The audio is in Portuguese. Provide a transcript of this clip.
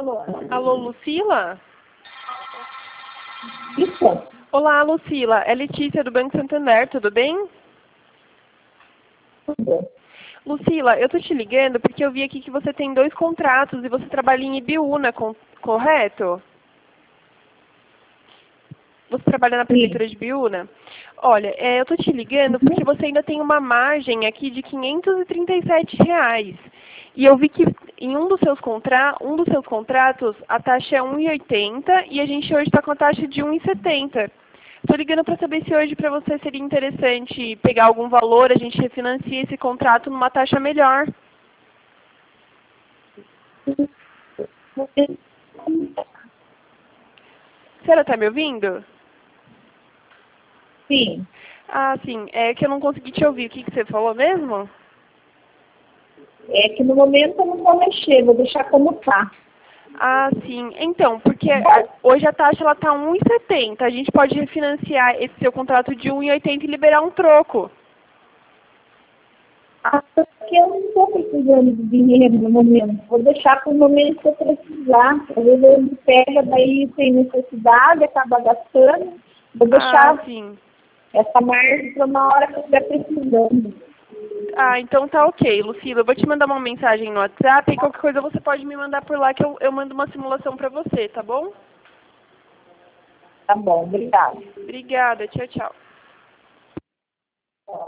falando. Alô, Lucila? Isso. Olá, Lucila. É Letícia do Banco Santander, tudo bem? Tudo. Lucila, eu tô te ligando porque eu vi aqui que você tem 2 contratos e você trabalha em Ibiúna, correto? Você trabalha na Prefeitura de Ibiúna? Olha, eu tô te ligando porque você ainda tem uma margem aqui de R$ 537. E eu vi que em um dos seus contratos a taxa é 1,80 e a gente hoje está com a taxa de 1,70. Estou ligando para saber se hoje para você seria interessante pegar algum valor, a gente refinancia esse contrato numa taxa melhor. A senhora está me ouvindo? Sim. Ah, sim. É que eu não consegui te ouvir. O que você falou mesmo? É que no momento eu não vou mexer, vou deixar como tá. Ah, sim. Então, porque hoje a taxa está 1,70. A gente pode refinanciar esse seu contrato de 1,80 e liberar um troco. Porque eu não estou precisando de dinheiro no momento. Vou deixar para o momento que eu precisar. Às vezes a gente pega, daí tem necessidade, acaba gastando. Vou deixar Sim. essa margem para uma hora que eu estiver precisando. Ah, então tá ok, Lucila. Eu vou te mandar uma mensagem no WhatsApp e qualquer coisa você pode me mandar por lá que eu mando uma simulação para você, tá bom? Tá bom, obrigada. Obrigada. Tchau, tchau.